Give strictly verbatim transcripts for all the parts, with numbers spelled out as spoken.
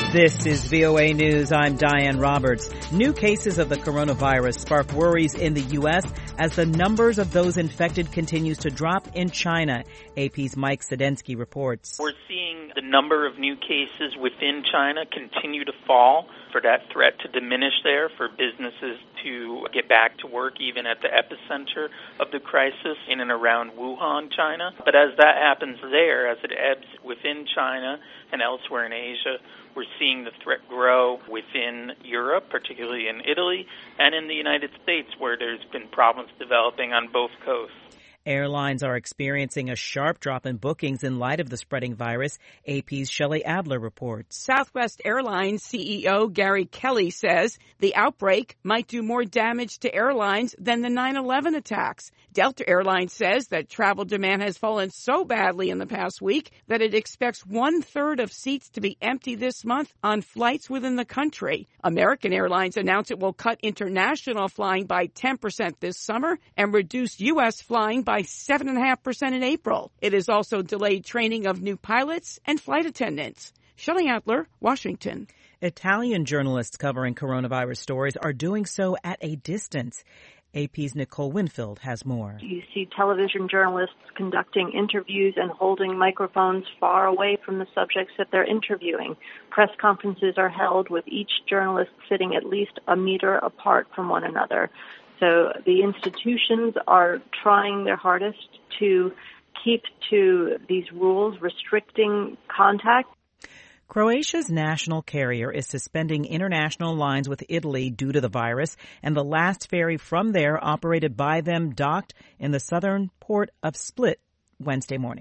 This is V O A News. I'm Diane Roberts. New cases of the coronavirus spark worries in the U S as the numbers of those infected continues to drop in China. A P's Mike Sedensky reports. We're seeing the number of new cases within China continue to fall, for that threat to diminish there, for businesses to get back to work even at the epicenter of the crisis in and around Wuhan, China. But as that happens there, as it ebbs within China and elsewhere in Asia, we're seeing the threat grow within Europe, particularly in Italy, and in the United States, where there's been problems developing on both coasts. Airlines are experiencing a sharp drop in bookings in light of the spreading virus. A P's Shelley Adler reports. Southwest Airlines C E O Gary Kelly says the outbreak might do more damage to airlines than the nine eleven attacks. Delta Airlines says that travel demand has fallen so badly in the past week that it expects one-third of seats to be empty this month on flights within the country. American Airlines announced it will cut international flying by ten percent this summer and reduce U S flying by seven point five percent in April. It has also delayed training of new pilots and flight attendants. Shelley Adler, Washington. Italian journalists covering coronavirus stories are doing so at a distance. A P's Nicole Winfield has more. You see television journalists conducting interviews and holding microphones far away from the subjects that they're interviewing. Press conferences are held with each journalist sitting at least a meter apart from one another. So the institutions are trying their hardest to keep to these rules restricting contact. Croatia's national carrier is suspending international lines with Italy due to the virus, and the last ferry from there operated by them docked in the southern port of Split Wednesday morning.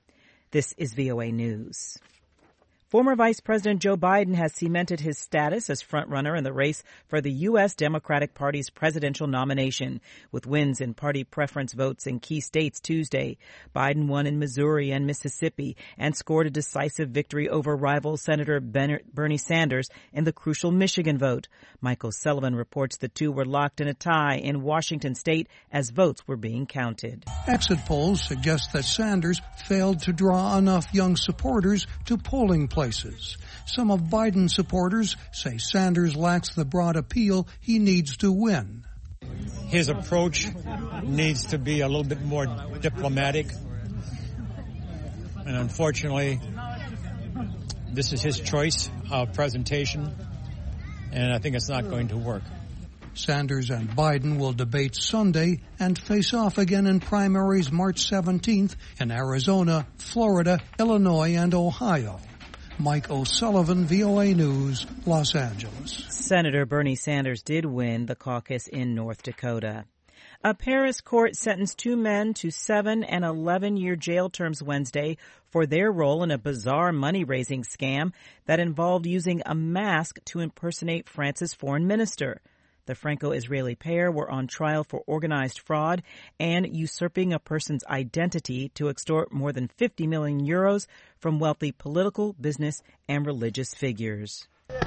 This is V O A News. Former Vice President Joe Biden has cemented his status as frontrunner in the race for the U S Democratic Party's presidential nomination. With wins in party preference votes in key states Tuesday, Biden won in Missouri and Mississippi and scored a decisive victory over rival Senator Bernie Sanders in the crucial Michigan vote. Michael Sullivan reports the two were locked in a tie in Washington state as votes were being counted. Exit polls suggest that Sanders failed to draw enough young supporters to polling places. Some of Biden's supporters say Sanders lacks the broad appeal he needs to win. His approach needs to be a little bit more diplomatic. And unfortunately, this is his choice of presentation, and I think it's not going to work. Sanders and Biden will debate Sunday and face off again in primaries March seventeenth in Arizona, Florida, Illinois, and Ohio. Mike O'Sullivan, V O A News, Los Angeles. Senator Bernie Sanders did win the caucus in North Dakota. A Paris court sentenced two men to seven and eleven-year jail terms Wednesday for their role in a bizarre money-raising scam that involved using a mask to impersonate France's foreign minister. The Franco-Israeli pair were on trial for organized fraud and usurping a person's identity to extort more than fifty million euros from wealthy political, business, and religious figures.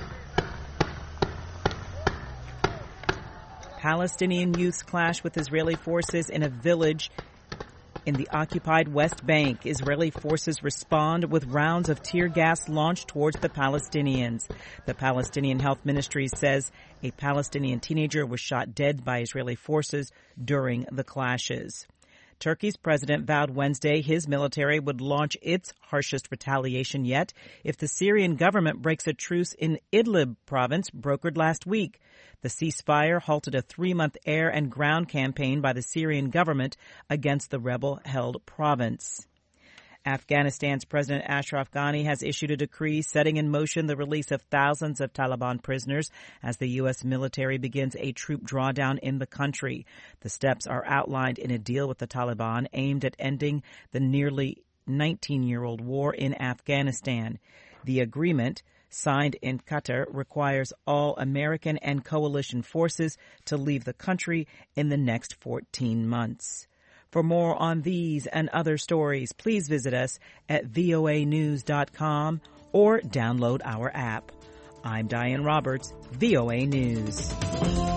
Palestinian youths clash with Israeli forces in a village in the occupied West Bank. Israeli forces respond with rounds of tear gas launched towards the Palestinians. The Palestinian Health Ministry says a Palestinian teenager was shot dead by Israeli forces during the clashes. Turkey's president vowed Wednesday his military would launch its harshest retaliation yet if the Syrian government breaks a truce in Idlib province brokered last week. The ceasefire halted a three-month air and ground campaign by the Syrian government against the rebel-held province. Afghanistan's President Ashraf Ghani has issued a decree setting in motion the release of thousands of Taliban prisoners as the U S military begins a troop drawdown in the country. The steps are outlined in a deal with the Taliban aimed at ending the nearly nineteen-year-old war in Afghanistan. The agreement, signed in Qatar, requires all American and coalition forces to leave the country in the next fourteen months. For more on these and other stories, please visit us at V O A news dot com or download our app. I'm Diane Roberts, V O A News.